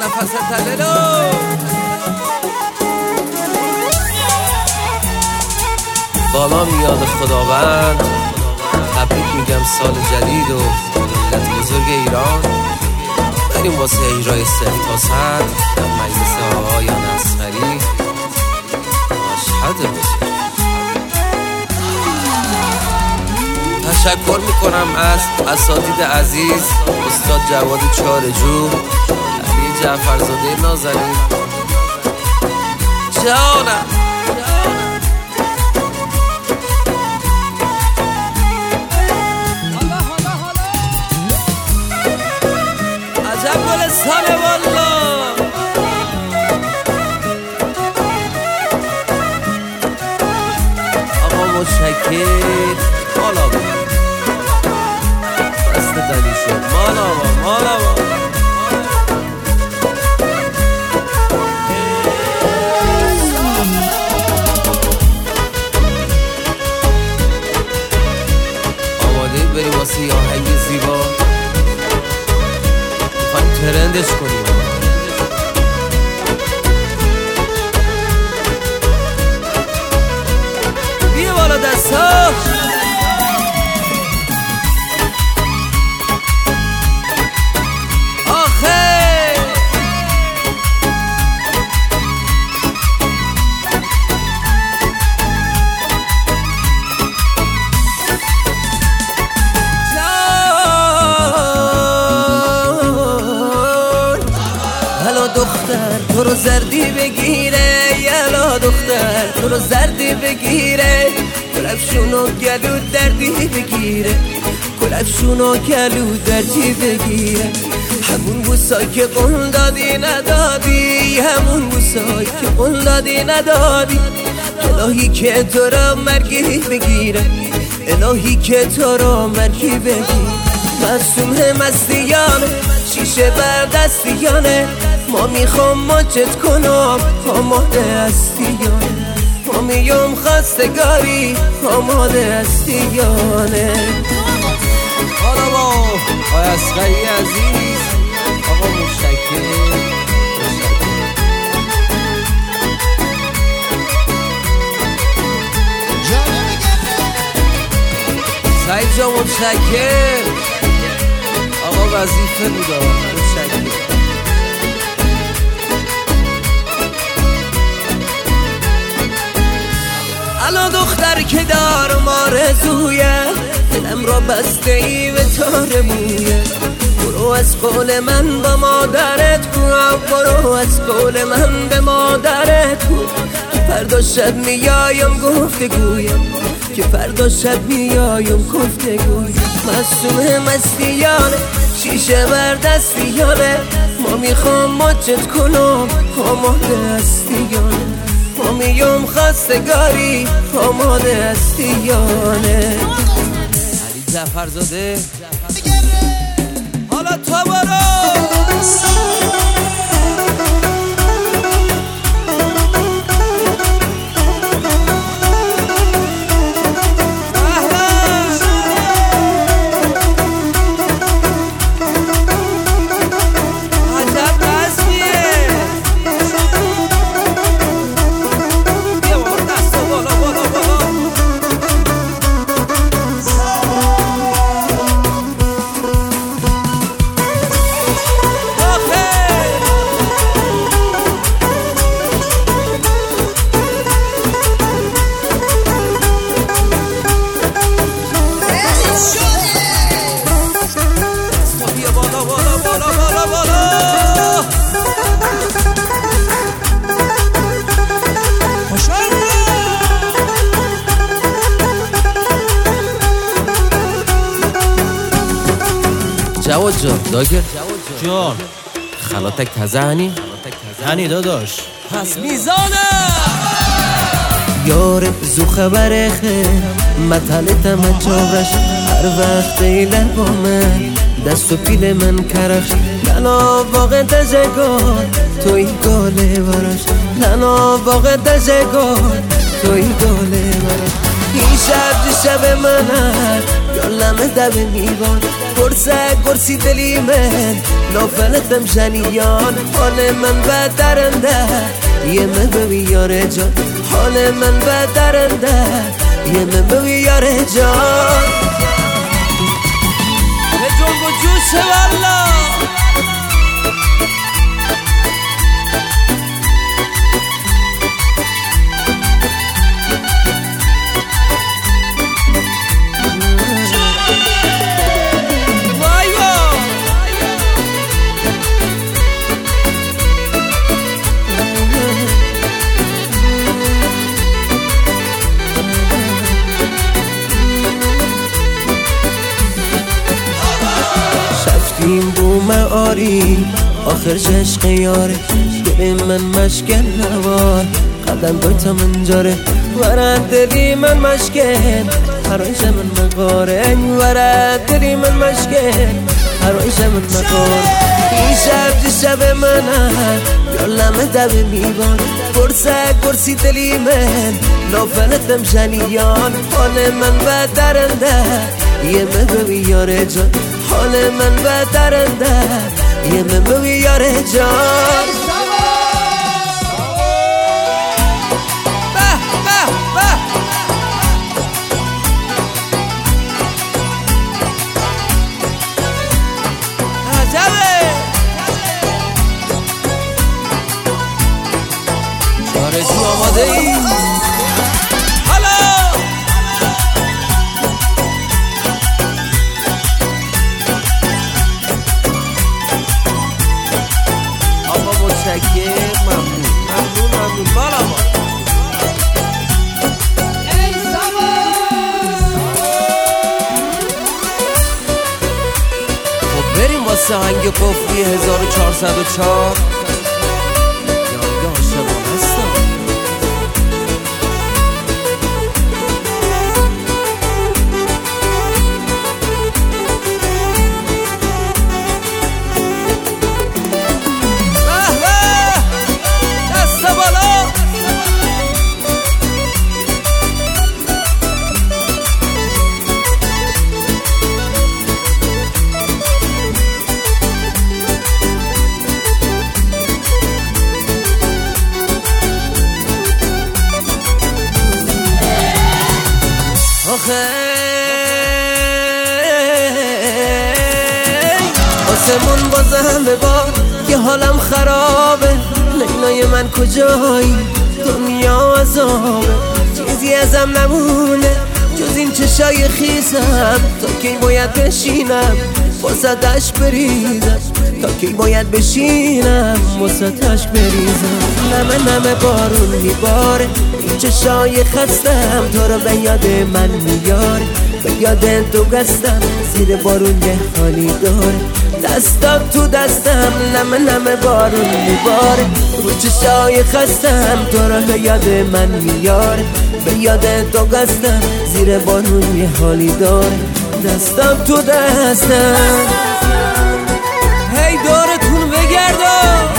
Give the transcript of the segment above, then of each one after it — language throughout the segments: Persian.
نفس تللو بالا میاد خداوند. تبریک میگم سال جدید و ملت بزرگ ایران. بریم واسه اجرای 0 تا 100 در مجلس آقایان اصغری. مشهد بزرگ. تشکر میکنم از اساتید عزیز، استاد جواد چارجو، علی جعفرزاده نازنین جانم. عجب گلستانه والا. آقا متشکر. مالا با دست دلی شد. مالا با آماده بریم واسه یه آهنگ زیبا. میخوایم ترندش کنیم. بیا بالا دستا. دختر تو رو زردی بگیره، یلا دختر تو رو زردی بگیره، کلفشونو گلو دردی بگیره، کلفشونو گلو دردی بگیره. همون بوسایی که قول دادی ندادی، همون بوسایی که قول دادی ندادی. الهی که تو رو مرگی بگیره، الهی که تو رو مرگی بگیره. معصومه مستیانه، شیشه بر دستیانه، ما میخوام ماچت کنم آماده هستیانه، ما میام خواستگاری آماده هستیانه. حالا با آقای اصغری عزیز، آقا متشکر. سعید جا متشکر. آقا وظیفه بودا متشکر. الان دختر که دارم آرزویه، دلم را بسته ای به تار مویه. برو از قول من با مادرت گو، برو از قول من به مادرت گو که فردا شب میایم گفتگویم، که فردا شب میایم گفتگویم. معصومه مستیانه، شیشه بر دستیانه، ما میخوام ماچت کنم آماده هستیانه، ما میام خواستگاری آماده هستیانه. علی جعفرزاده حالا تو برو. جواد جان داگر جان خلاتک تزهنی؟ هنی داداش پس میزانه یار زو خبر خیر مطلتم چاورش هر وقت ایله با من دست و پیل من کرخش لنا واقع دزگار توی گاله براش لنا واقع دزگار توی گاله براش این شب شب من هر یا لمه دب میوان گرسی دلی من نافلتم جنیان حال من بدرنده یه من بوی یاره جان حال من بدرنده یه من بوی یاره جان یه جنگ و جوشه والا این بوم آری آخر عشق یاره دل من مشکل نوار قدم دویتا من جاره ورد دلی من مشکل هرایش من مقاره ورد دلی من مشکل هرایش من مقاره این شب شب منه یا لمه دب میبان گرسی دلی من نافلتم جنیان حال من بدرنده یه من بوی یاره جان حال من بدرنده یه من بوی یاره جان آرزو آماده ای؟ ممنون بالا ما خب بریم واسه هنگ قفلی 1404 یاد عاشقان هستم آسمون بازم ببار که حالم خرابه لیلای من کجایی دنیا عذابه چیزی ازم نمونه جز این چشای خیزم تا کی باید بشینم واسطش بریزم تا کی باید بشینم واسطش بریزم نمه بارون میباره این چشای خستم تو رو به یاد من میاره به یاد تو گستم زیر بارون یه حالی داره دستم تو دستم نمه بارون میباره رو چشای خستم تو رو به یاد من میاره به یاد تو گستم زیر بارون یه حالی داره دستم تو دستم هی دورتون بگردم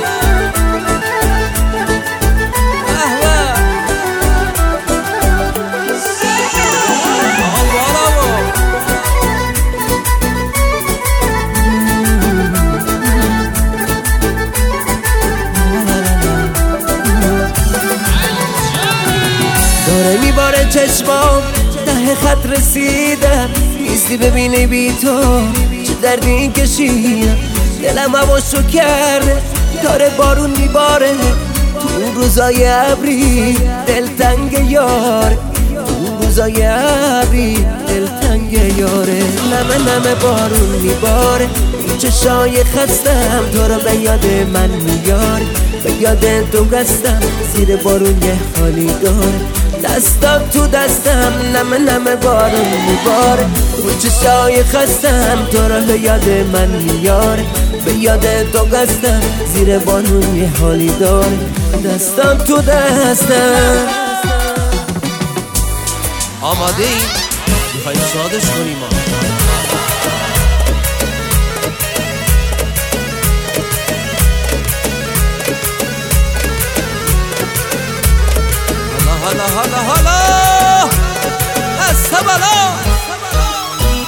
داره میباره چشمام ته خط رسیدم نیستی ببینی بی تو چه دردی این کشیدم دلم هواشو کرده داره بارون میباره تو اون روزای ابری دلتنگ یاره تو اون روزای ابری دلتنگ یاره نمه بارون میباره این چشای خستم تو رو به یاد من میاره به یاد تو گستم زیر بارون یه حالی داره دستم تو دستم نمه بارون میباره رو چشای خستم تو رو به یاد من میاره به یاد تو گستم زیر بارون یه حالی داره دستم تو دستم آماده ای؟ میخواییم شادش کنیم حالا حالا حالا حالا از بالا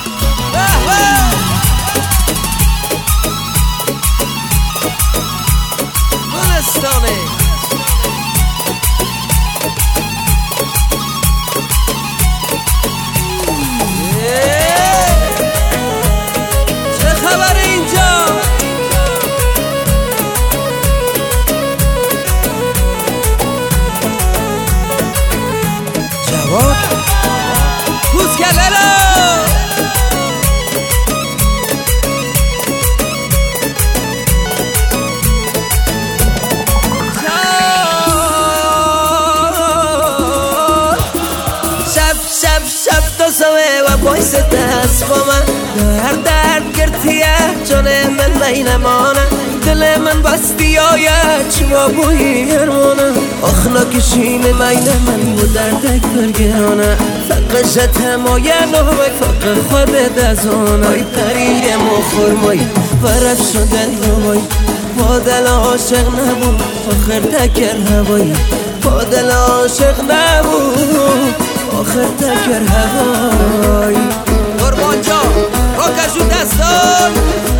دست دست با من درد گرتیه جان من بینمانه دل من بستی آید چما بویی هرمانه آخنا کشین مین من بود دردک برگرانه فقشت همایه نوک فقر خود دزانه ای پریه مخور مایی ورف شده روی با دل عاشق نبود آخر تکر هوایی با دل عاشق نبود آخر تکر هوایی قربان جا راکشو دستان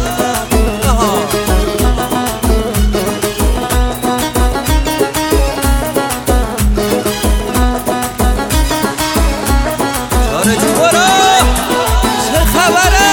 چاره جو برا چه خبره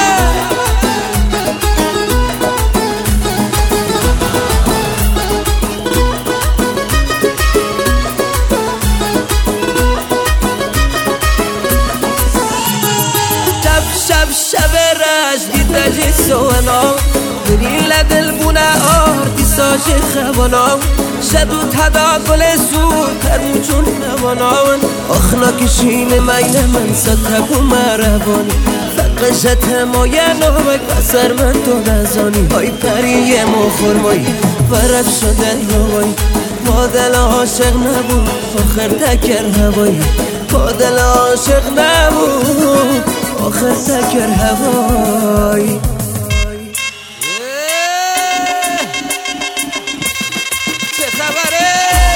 شب رش دیدجی سوانا بری لدل بونه آردی ساجی خوانا شدو تدا گل سود ترموچون نواناون آخنا کشین مین من ستبو مربانی فقشت همایه نوک بسر من تو نزانی های پریه مخور مایی ورف شده روی با دل عاشق نبود آخر تکر هوایی با دل عاشق نبود آخر تکر هوایی چه خبره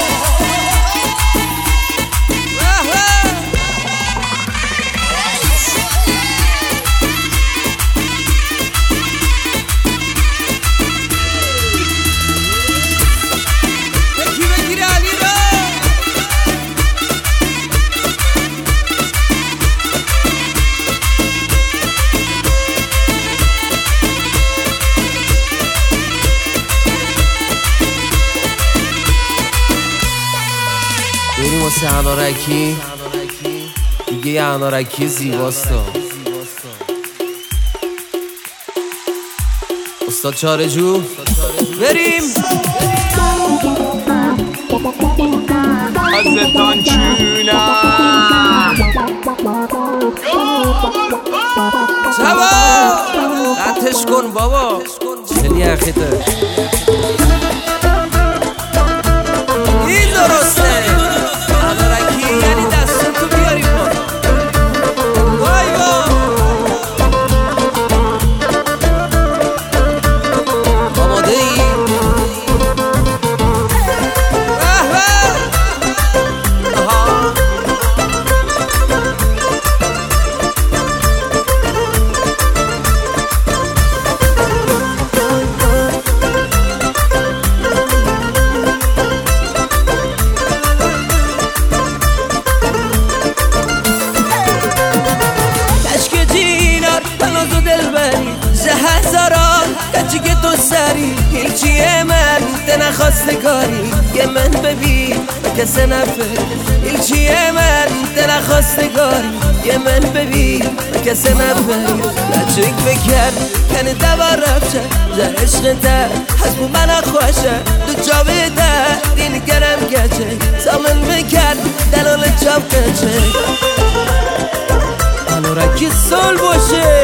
یکی بگیره علی را بریم واسه انارکی دیگه یه انارکی زیباستا استاد چاره جو بریم ازتان چونم شبا قطعش کن بابا خیلی اخیده این درسته انارکی یعنی دستون تو بیاری کن وای وای آماده ای؟ که تو سری هیچیه من ده نخواستگاری یه من ببین کسی نفر هیچیه من ده نخواستگاری یه من ببین کسی نفر لچک بکر کنه دوار رفشه جه عشق ده حسبو من خوشه دو جاوه ده دین گرم گچه سامن بکر دلال جاب گچه انارکی سال باشه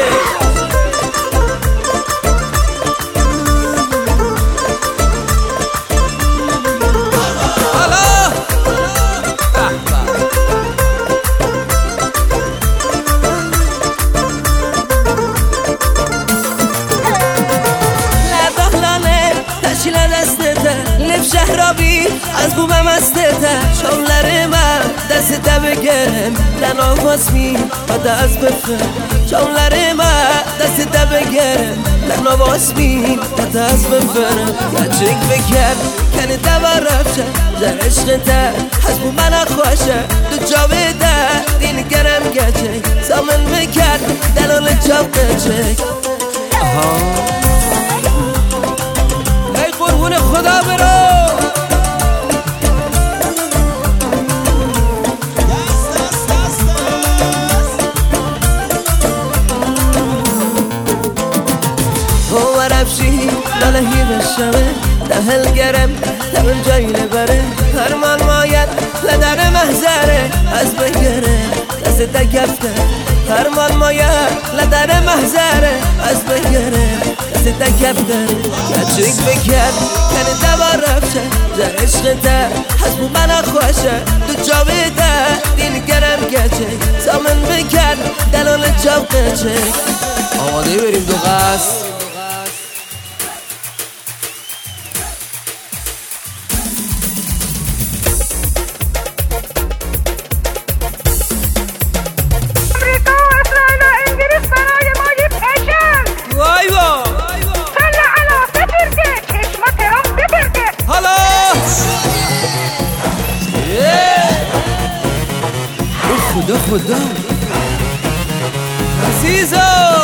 شهرابی از بومم از دته شاملر من دست بگرم لنا واسمی و دست بفرم شاملر من دست بگرم لنا واسمی و دست بفرم گچک بکرم کنه دوار رفشه جه عشق ده از بومن خوشه دو جاوه ده دین گرم گچک سامن بکرم دلال جاب گچک ای قربون خدا برو ورفشی لالهی بشمه دهل گرم دمن جایی نبره هرمان ماید لدر محضره از بگره دست تکفته فرمان مایه لدر محضره از بگره کسی تکبده کچک بکر کنی دوار رفشه در عشق ده حسبو من خوشه دو جاوه ده دین گرم گچه سامن بکر دلال جاب قچه آماده بریم دو قصد خدا عزیزو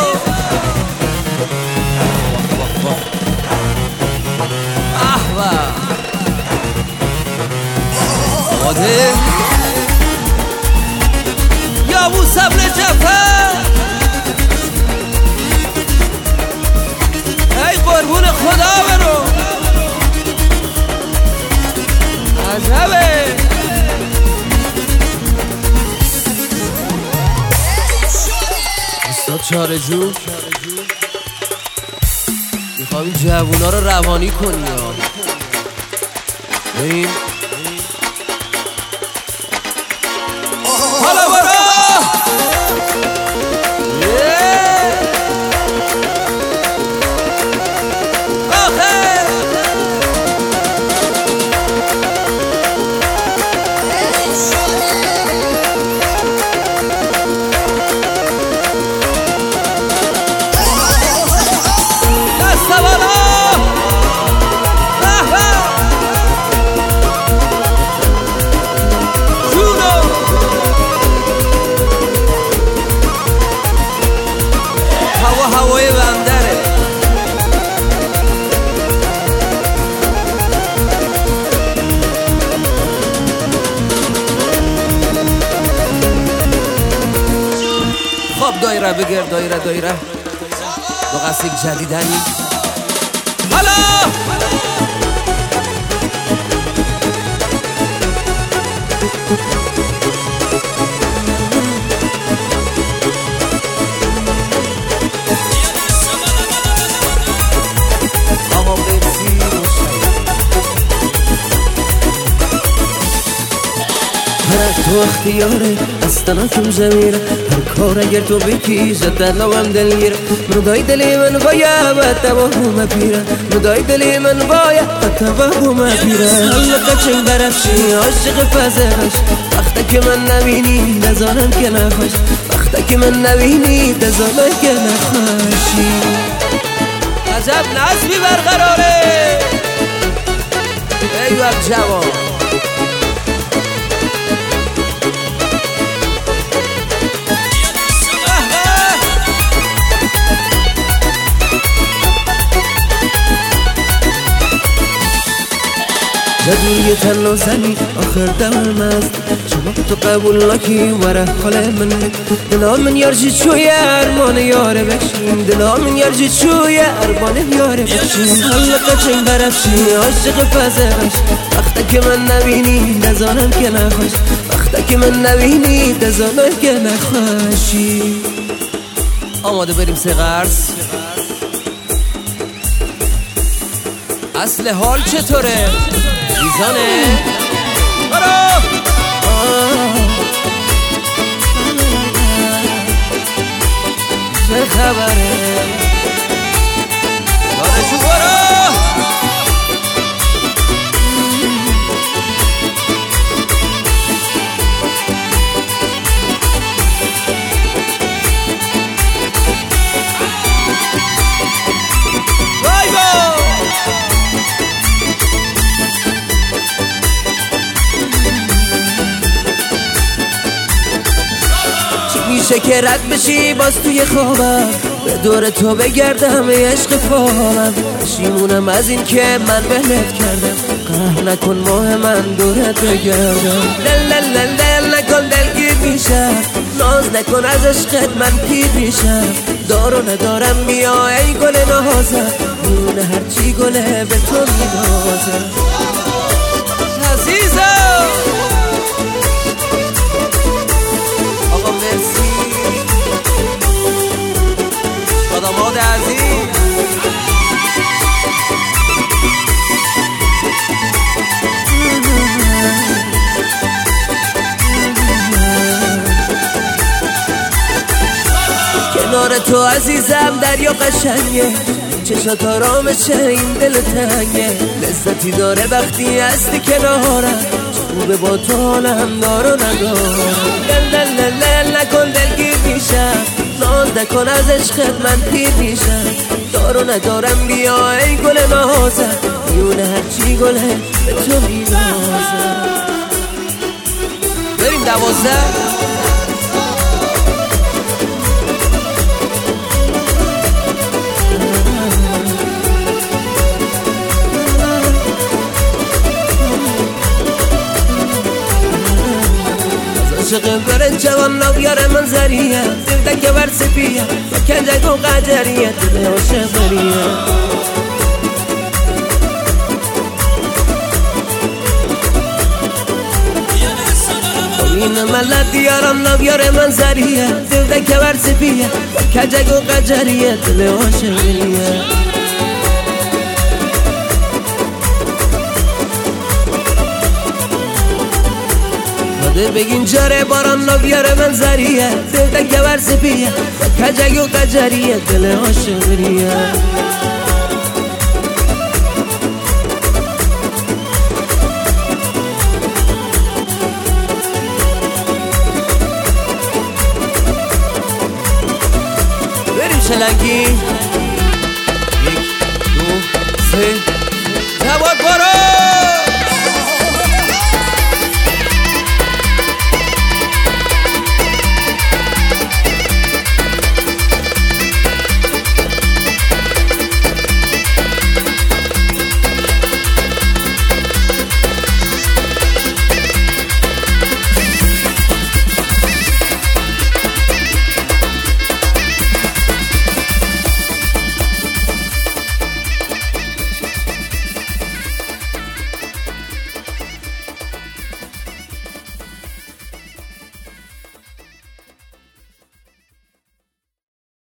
احوا آده یا ابو صبر جعفر ای قربون خدا برو عجبه چاره جو میخوام این جوونا رو روانی کنی بریم حالا برو هوای بندره خب دایره بگیر دایره دو قصد جدیدنی حالا تو اختیاره اصلا کم زمیره هر کار اگر تو بکی زدلوم دلگیره مردای دلی من باید و توهم پیره مردای دلی من باید و توهم پیره حالا قچنگ برفشی عاشق فزهش وقتا که من نبینی نزانم که نخوش وقتا که من نبینی نزانم که نخوشی عجب نظمی برقراره ای وقت جوان جدوی تن و زنی آخر دم است شما تو قبول نکی وره حال من دلا من یارجی چوی ارمان یاره بکشیم دلا من یارجی چوی ارمان یاره بکشیم حالا قچنگ برفشی عاشق فزهش وقتا که من نبینی نزانم که نخوش وقتا که من نبینی نزانم که نخوشی آماده بریم سه قرص اصل حال چطوره؟ میزانه برو چه خبره دارشو برو میشه که رد بشی باز توی خوابم به دور تو بگرده همه عشق فامم پشیمونم از این که من بهت کردم قهر نکن ماه من دورت بگردم دل نکن دلگیر میشم ناز نکن از عشقت من پیر میشم دارو ندارم بیا ای گل نازم میونه هرچی گله به تو مینازم عزیزم آقا مرسی فرهاد عزیز. کنار تو عزیزم دریا قشنگه، چشات آرامشه این دل تنگه، لذتی داره وقتی هستی کنارم، خوبه با تو حالم دار و ندارم. دل دل دل نکن دلگیر میشم، ناز نکن از عشقت من پیر میشم، دار و ندارم بیا ای گل نازم، میونه هرچی گله به تو مینازم. بریم 12. عاشق برن جوان ناویار منظریه، دل که بر سپیه و کنجگ و قجریه، دل عاشق بریه. این ملت دیارم ناویار منظریه، دل که بر سپیه و کنجگ و قجریه، دل عاشق بریه. بگین جاره باران ناویار منظریه، دل که بر سپیه کجگ و قجریه، دل عاشقریه. بریم شلنگی 1 2 3 جواد برو.